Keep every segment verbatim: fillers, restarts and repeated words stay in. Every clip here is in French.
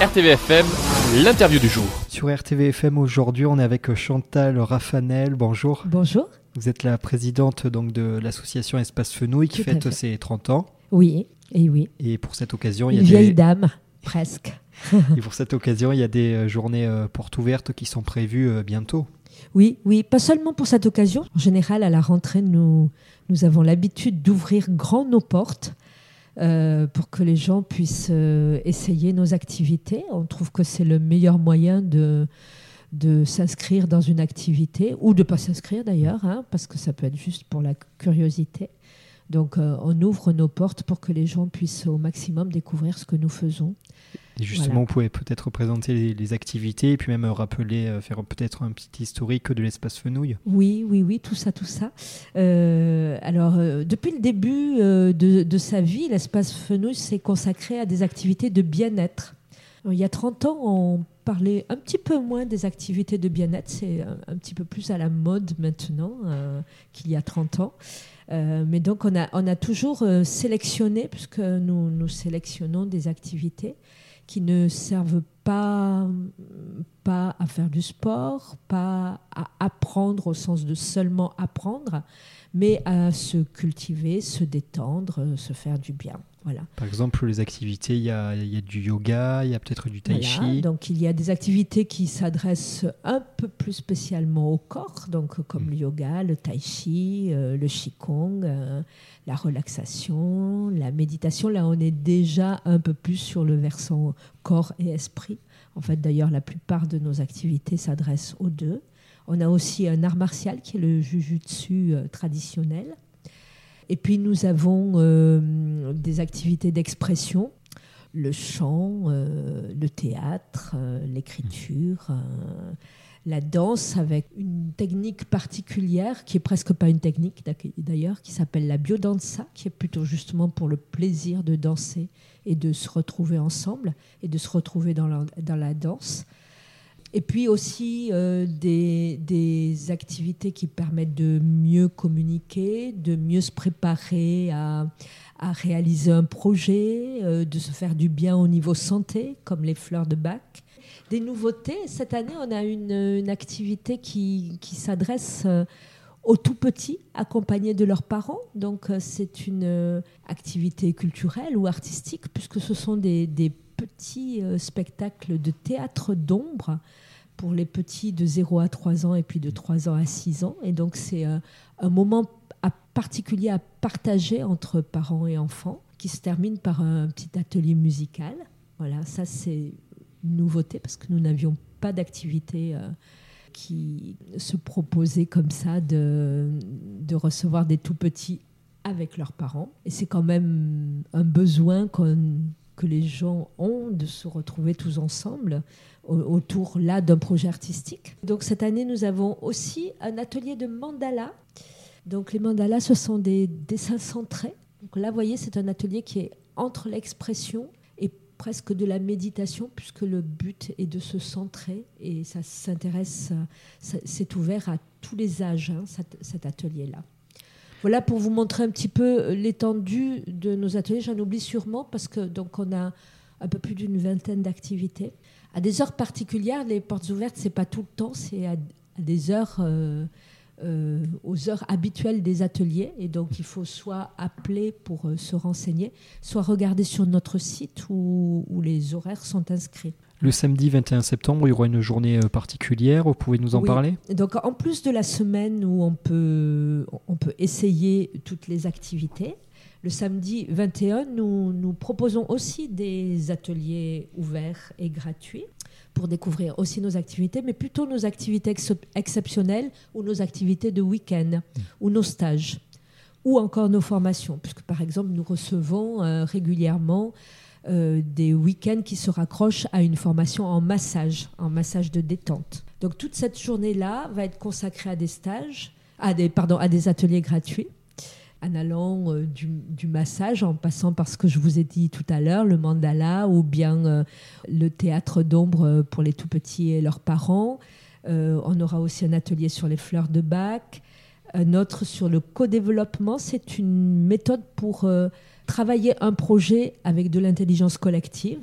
R T V F M, l'interview du jour. Sur R T V F M aujourd'hui, on est avec Chantal Raffanel. Bonjour. Bonjour. Vous êtes la présidente donc, de l'association Espace Fenouil qui Tout à fête fait. ses trente ans. Oui, et oui. Et pour cette occasion, il y Une a vieille des... dame, presque. Et pour cette occasion, il y a des journées euh, portes ouvertes qui sont prévues euh, bientôt. Oui, oui, pas seulement pour cette occasion. En général, à la rentrée, nous, nous avons l'habitude d'ouvrir grand nos portes euh, pour que les gens puissent euh, essayer nos activités. On trouve que c'est le meilleur moyen de, de s'inscrire dans une activité, ou de ne pas s'inscrire d'ailleurs, hein, parce que ça peut être juste pour la curiosité. Donc, euh, on ouvre nos portes pour que les gens puissent au maximum découvrir ce que nous faisons. Et justement, Voilà. vous pouvez peut-être présenter les, les activités et puis même rappeler, euh, faire peut-être un petit historique de l'Espace Fenouil. Oui, oui, oui, tout ça, tout ça. Euh, alors, euh, depuis le début euh, de, de sa vie, l'Espace Fenouil s'est consacré à des activités de bien-être. Alors, il y a trente ans, on parlait un petit peu moins des activités de bien-être. C'est un, un petit peu plus à la mode maintenant euh, qu'il y a trente ans. Euh, mais donc, on a, on a toujours euh, sélectionné, puisque nous, nous sélectionnons des activités qui ne servent pas, pas à faire du sport, pas à apprendre au sens de seulement apprendre, mais à se cultiver, se détendre, se faire du bien. Voilà. Par exemple, les activités, il y a, il y a du yoga, il y a peut-être du tai chi. Voilà, donc il y a des activités qui s'adressent un peu plus spécialement au corps, donc comme mmh. le yoga, le tai chi, euh, le qigong, euh, la relaxation, la méditation. Là, on est déjà un peu plus sur le versant corps et esprit. En fait, d'ailleurs, la plupart de nos activités s'adressent aux deux. On a aussi un art martial qui est le jujutsu euh, traditionnel. Et puis, nous avons euh, des activités d'expression, le chant, euh, le théâtre, euh, l'écriture, euh, la danse avec une technique particulière qui est presque pas une technique d'ailleurs, qui s'appelle la biodanza, qui est plutôt justement pour le plaisir de danser et de se retrouver ensemble et de se retrouver dans la, dans la danse. Et puis aussi euh, des, des activités qui permettent de mieux communiquer, de mieux se préparer à, à réaliser un projet, euh, de se faire du bien au niveau santé, comme les fleurs de Bach. Des nouveautés, cette année, on a une, une activité qui, qui s'adresse euh, aux tout-petits, accompagnés de leurs parents. Donc, euh, c'est une euh, activité culturelle ou artistique, puisque ce sont des, des petits euh, spectacles de théâtre d'ombre pour les petits de zéro à trois ans et puis de trois ans à six ans. Et donc, c'est euh, un moment à particulier à partager entre parents et enfants qui se termine par un petit atelier musical. Voilà, ça, c'est une nouveauté parce que nous n'avions pas d'activité euh, qui se proposait comme ça de, de recevoir des tout-petits avec leurs parents. Et c'est quand même un besoin qu'on... que les gens ont de se retrouver tous ensemble autour là d'un projet artistique. Donc cette année, nous avons aussi un atelier de mandala. Donc les mandalas, ce sont des dessins centrés. Donc là, vous voyez, c'est un atelier qui est entre l'expression et presque de la méditation, puisque le but est de se centrer et ça s'intéresse, ça, c'est ouvert à tous les âges, hein, cet, cet atelier-là. Voilà pour vous montrer un petit peu l'étendue de nos ateliers. J'en oublie sûrement parce que donc on a un peu plus d'une vingtaine d'activités. À des heures particulières, les portes ouvertes, c'est pas tout le temps, c'est à, à des heures, euh, euh, aux heures habituelles des ateliers. Et donc il faut soit appeler pour euh, se renseigner, soit regarder sur notre site où, où les horaires sont inscrits. Le samedi vingt et un septembre, il y aura une journée particulière. Vous pouvez nous en oui. parler ? Donc, en plus de la semaine où on peut, on peut essayer toutes les activités, le samedi vingt et un, nous, nous proposons aussi des ateliers ouverts et gratuits pour découvrir aussi nos activités, mais plutôt nos activités ex- exceptionnelles ou nos activités de week-end mmh. ou nos stages ou encore nos formations, puisque par exemple, nous recevons euh, régulièrement Euh, des week-ends qui se raccrochent à une formation en massage, en massage de détente. Donc toute cette journée-là va être consacrée à des stages, à des, pardon, à des ateliers gratuits, en allant euh, du, du massage, en passant par ce que je vous ai dit tout à l'heure, le mandala ou bien euh, le théâtre d'ombre pour les tout-petits et leurs parents. Euh, on aura aussi un atelier sur les fleurs de Bach, un autre sur le co-développement. C'est une méthode pour... Euh, travailler un projet avec de l'intelligence collective,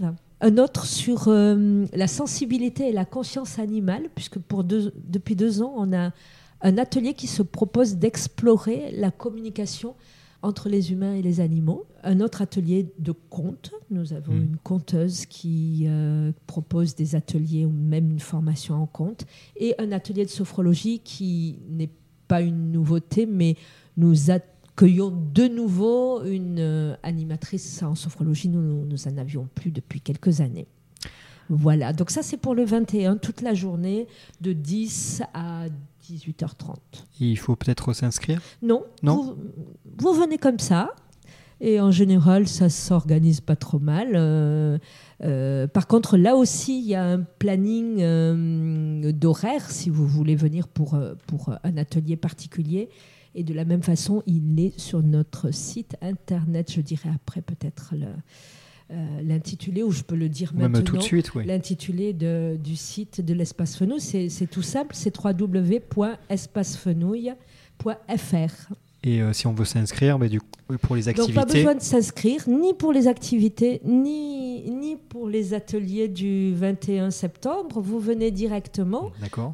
un autre sur euh, la sensibilité et la conscience animale, puisque pour deux, depuis deux ans, on a un atelier qui se propose d'explorer la communication entre les humains et les animaux. Un autre atelier de conte. Nous avons mmh. une conteuse qui euh, propose des ateliers ou même une formation en conte. Et un atelier de sophrologie qui n'est pas une nouveauté, mais nous accueillons de nouveau une euh, animatrice en sophrologie. Nous, nous en avions plus depuis quelques années. Voilà, donc ça c'est pour le vingt et un, toute la journée de dix à dix-huit heures trente. Et il faut peut-être s'inscrire ? Non, non vous, vous venez comme ça. Et en général, ça ne s'organise pas trop mal. Euh, euh, par contre, là aussi, il y a un planning euh, d'horaire si vous voulez venir pour, pour un atelier particulier. Et de la même façon, il est sur notre site internet. Je dirais après peut-être le, euh, l'intitulé, ou je peux le dire même maintenant. Tout de suite, oui. L'intitulé de, du site de l'Espace Fenouil, c'est, c'est tout simple, c'est w w w point espace fenouil point f r. Et euh, si on veut s'inscrire, bah, du coup, pour les activités... Donc pas besoin de s'inscrire, ni pour les activités, ni, ni pour les ateliers du vingt et un septembre. Vous venez directement, D'accord.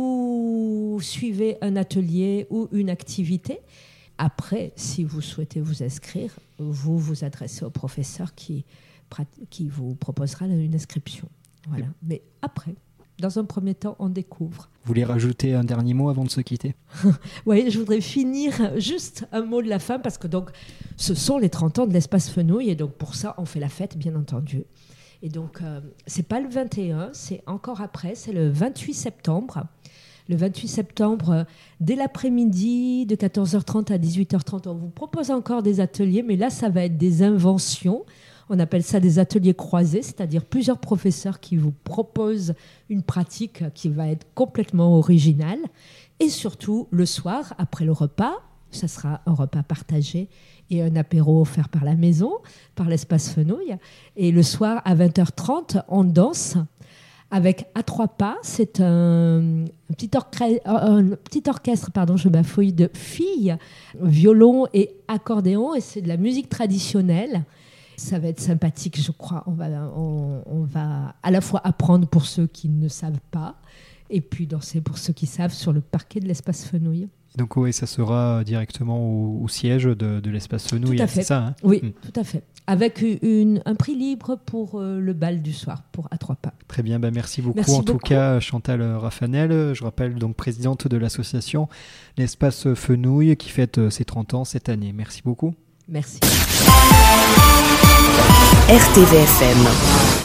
Vous suivez un atelier ou une activité. Après, si vous souhaitez vous inscrire, vous vous adressez au professeur qui, qui vous proposera une inscription. Voilà. Mais après, dans un premier temps, on découvre. Vous voulez rajouter un dernier mot avant de se quitter ? Oui, je voudrais finir juste un mot de la fin, parce que donc, ce sont les trente ans de l'Espace Fenouil, et donc pour ça, on fait la fête, bien entendu. Et donc, euh, c'est pas le vingt et un, c'est encore après, c'est le vingt-huit septembre. Le vingt-huit septembre, dès l'après-midi, de quatorze heures trente à dix-huit heures trente, on vous propose encore des ateliers, mais là, ça va être des inventions. On appelle ça des ateliers croisés, c'est-à-dire plusieurs professeurs qui vous proposent une pratique qui va être complètement originale. Et surtout, le soir, après le repas, ça sera un repas partagé et un apéro offert par la maison, par l'Espace Fenouil. Et le soir, à vingt heures trente, on danse avec À Trois Pas. C'est un, un, petit, orchestre, un petit orchestre, pardon, je bafouille, de filles, violon et accordéon. Et c'est de la musique traditionnelle. Ça va être sympathique, je crois. On va, on, on va à la fois apprendre pour ceux qui ne savent pas et puis danser pour ceux qui savent sur le parquet de l'Espace Fenouil. Donc oui, ça sera directement au, au siège de, de l'Espace Fenouil, c'est ça hein ? Oui, mmh. tout à fait. Avec une, un prix libre pour euh, le bal du soir, pour À Trois Pas. Très bien, bah merci beaucoup. Merci en beaucoup. tout cas, Chantal Raffanel, je rappelle donc présidente de l'association l'Espace Fenouil qui fête ses trente ans cette année. Merci beaucoup. Merci. R T V F M